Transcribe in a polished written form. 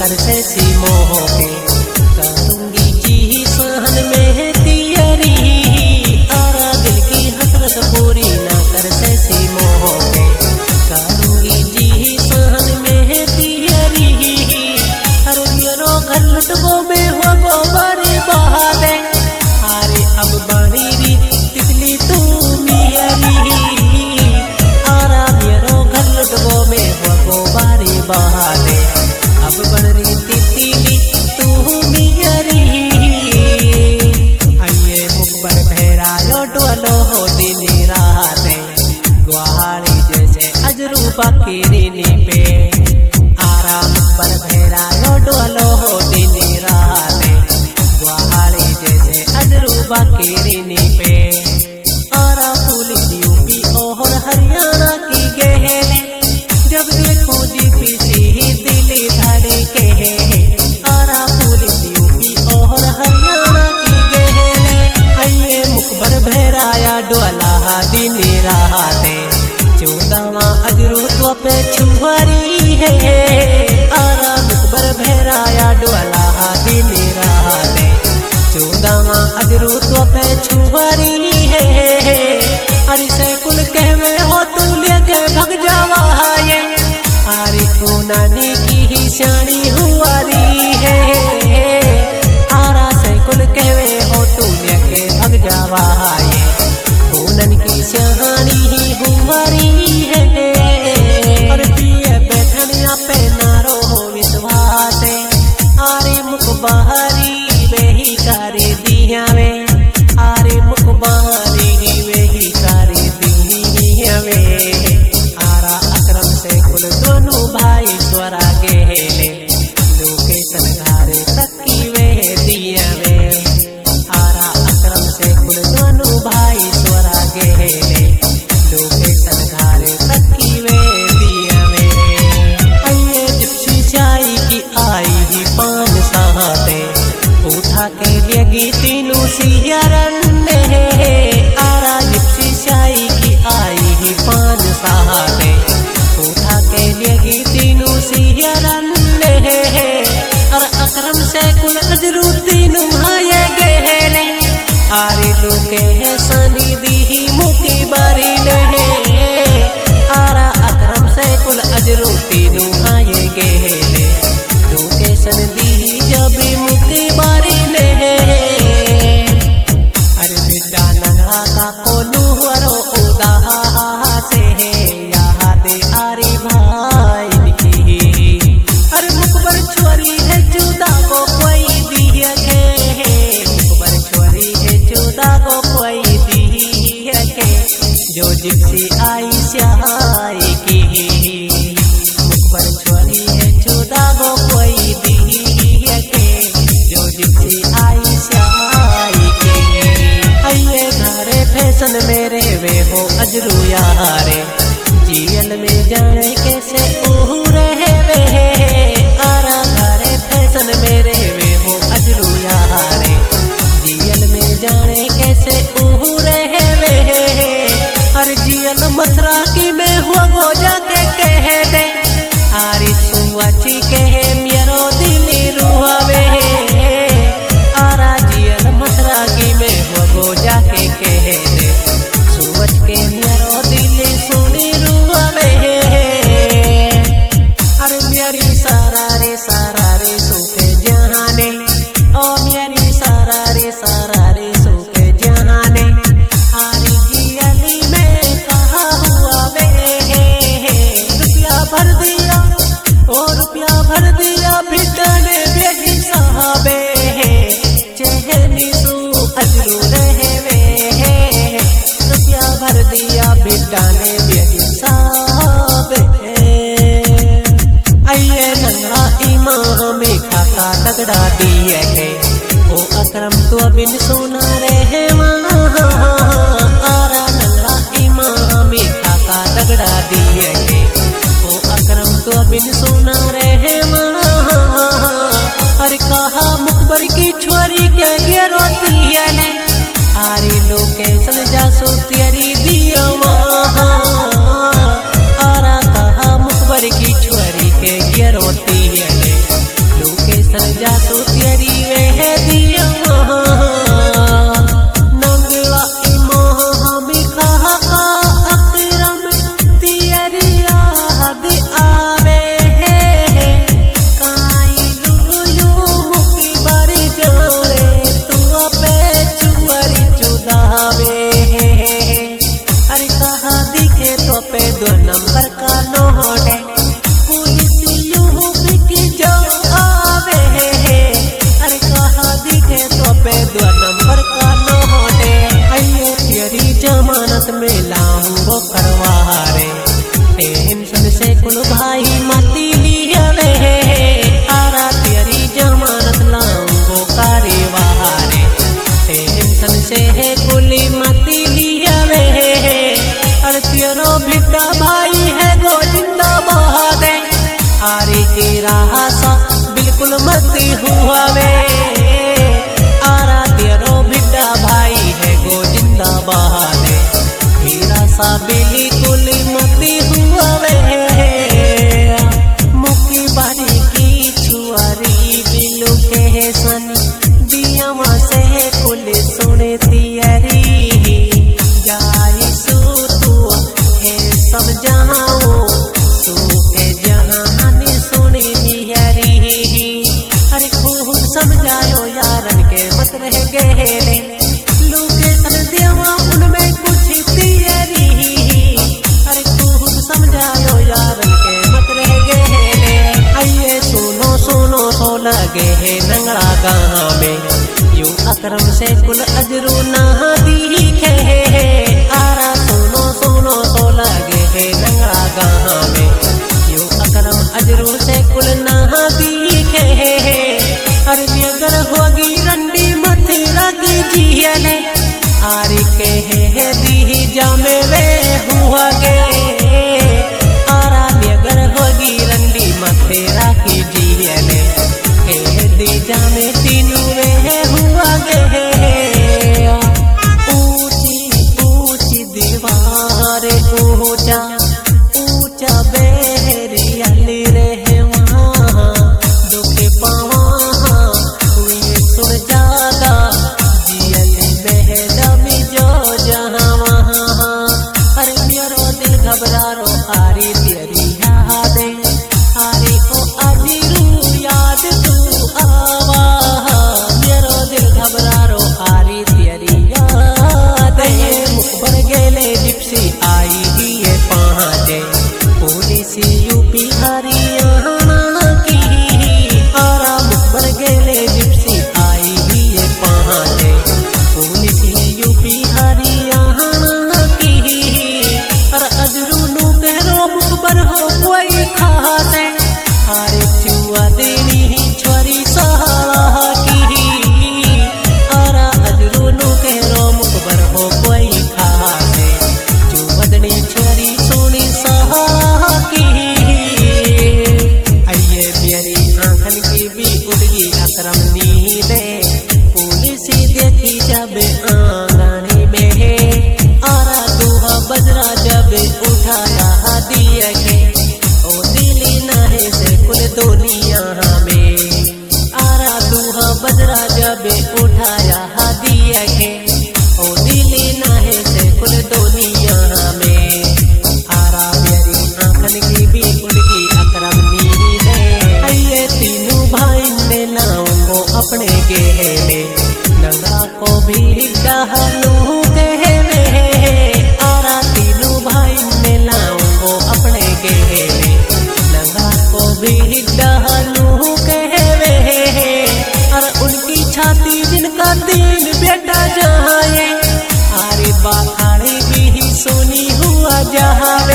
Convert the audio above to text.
कर से सीमो के करूंगी जी सहन में तियरी आरा दिल की हसरत पूरी ना कर से सीमो के करूंगी जी सहन में तियरी अरे मेरो घर लुटबो में हो गोबरी बहा दे अरे अब बनी री तितली तू मियरी आरा मेरो घर लुटबो में हो गोबरी बहा दे अब बन रही तितली तू मियरी आइए मुखबर भेरा डोलो हो दिन रात ग्वाहारी जैसे अजरूबा की रीनी पे आराम पर भेरा डोलो हो दिन रात ग्वाहारी जैसे अजरूबा की रीनी पे आरा पुलिस यूपी और हरियाणा की गहरे जब देखो जीपीसी दिली धड़के आरा पुलिस यूपी और हरियाणा की गहरे आइए मुखबर भैराया डोला दिन रात 14वां अजरूबा पे छुहरी है आरा मुखबर भैराया डोला दिन रात 14वां अजरूबा पे छुहरी है अरे सैकुल कहवे हो तू लेके भग जावा है अरे तू नानी की ही शानी हुआरी है आरा सैकुल कहवे हो तू लेके भग जावा है पूनन की शानी ही हुआरी है और पिए बैठनिया पे नारो हो विश्वास आरे मुख बहारी वही करे दिया में आरे मुख बहारी वही करे दिया में आरा अकरम से कुल दोनों भाई स्वरा गेले लोकेशन घारे तकी वे दिया में आरा अकरम से कुल दोनों भाई स्वरा गेले लोकेशन घारे तकी वे दिया में आइए जिप्सी चाई की आई ही पान साहते उठा के लेगी तीनों सियारन आरा जिप्सी चाई की आई ही पान साहते उठा के लेगी तीनों सियारन और अकरम से कुल अजरू तीनों आए गहरे आरे लोके सनी दी मुकी बारी आरा अकरम से कुल अजरू तीनों आए गहरे लोके सन दी जब मुकी बारी अरे बेटा नंगा का कोनू हरो उदा से याद आरी भाई की अरे मुखबर छोरी है जुदा को कोई दिया के मुखबर छोरी है जुदा को कोई दिया के जो जिप्सी आई स्याई की मुखबर छोरी है जुदा को कोई दिया के जो जिप्सी आई स्याई की आइए घरे फैशन मेरे वे हो अजरू यारे जीएल में जाने कैसे ओहू रहे वे आरा घरे फैशन मेरे वे हो अजरू यारे जीएल में जाने कैसे ओहू रहे वे अरे जीएल मथुरा की में हुआ गो जाके कह दे आरी सुवाची कहे मेरो दिली रुआवे आरा जीएल मथुरा की में हुआ गो जाके कह दे सुवच के मेरो दिली सुनी रुआवे अरे मेरी सारा रे सुखे जहाने ओ मेरी सारा रे सुखे जहाने आरी जियली में कहा हुआ वे रुपया भर दिया ओ रुपया भर दिया भिटाने बेटी साहबे चहनी सू अजरू रहे वे रुपया भर दिया भिटाने बेटी साहबे आइए नंगा इमाम में खाका तगड़ा दिए के ओ अकरम तो बिन सोना रहे आरा नंगा इमाम में खाका तगड़ा दिए के ओ अकरम तो बिन सोना रहे अरे कहा मुखबर की छोरी के गिरोती है आरे लोकेशन जासो तेरी दिया आरा कहा मुखबर की छोरी के गिरोती है नोटे पुलिस यूपी की जो आवे अरे कहा दिखे तो पे 2 नंबर का नोटे आइए तेरी जमानत में लाऊंगो करवारे टेंशन से कुल भाई मती लिया रे आरा तेरी जमानत लाऊंगो करवारे टेंशन से कुली मती लिया रे अरे तेरो भिड्डा भाई है गो जिंदाबाद आरे की रासा बिल्कुल मती हुआ वे आरा तेरो भिड्डा भाई है गो जिंदाबाद हीरा सा बिल्कुल मती हुआ वे मुक्की बारी की छुआरी बिलु के सन दिया से कुल सुने तियरी जाई सू तू है सब जहाओ सूखे जहान सुने निहरी अरे खूब समझायो यारन के मत रह गए लूके कर देवा उनमें कुछ तियरी अरे खूब समझायो यारन के मत रह गए आइए सुनो सुनो तो लगे है नंगड़ा गाँव में यू अकरम से कुल अजरू ना दिखे आरा सुनो सुनो तो लगे है नंगड़ा गाँव में यू अकरम अजरू से कुल ना दिखे अरे अगर होगी रंडी मथुरा की जियले आरी के दी जामे वे हुआ गे आरा अगर होगी रंडी मथुरा की जियले दी जामे तीनू वे हुआ गे ऊंची ऊंची दीवार ऊंचा ऊंचा बेहरी अली रे वहाँ दुखे पावा हुए सुन जादा जियली बेहदमी जो जहाँ वहाँ अरे मेरो दिल घबरा रो आरी तेरी याद आरी को अजीरू याद तू आवा मेरो दिल घबरा रो आरी तेरी याद मुखबर गेले जिप्सी आई दिए पहुँचे पुलिस यूपी हरियाणा की आरा मुखबर गेले जिप्सी आई दिए पहुँचे पुलिस यूपी हरियाणा की अरे अजरू नु करो मुखबर हो कोई खासे अरे चुआ देनी छोरी सहारा की आरा अजरू नु करो मुखबर हो कोई खासे चुवदनी छोरी सोनी सहारा की आइए मेरी आंखन की भी उड़गी अकरम नीले पुलिस देखी जब आंगनी में आरा दूहा बजरा जब उठाया दिया के ओ दिली नाहे से कुल दुनिया में आरा दूहा बजरा जब उठाया दिया के ओ दिली नाहे से कुल दुनिया में आरा मेरी आंखन की भी उड़गी अकरम नीले आइए तीनों भाई ने लाऊंगो अपने गेले नंगा को भी डहलू कहले आरा तीनों भाई ने लाऊंगो अपने गेले नंगा को भी डहलू कहले और उनकी छाती जिनका दिल बेटा जाए आरे बाखाड़ी भी सोनी हुआ जहाँ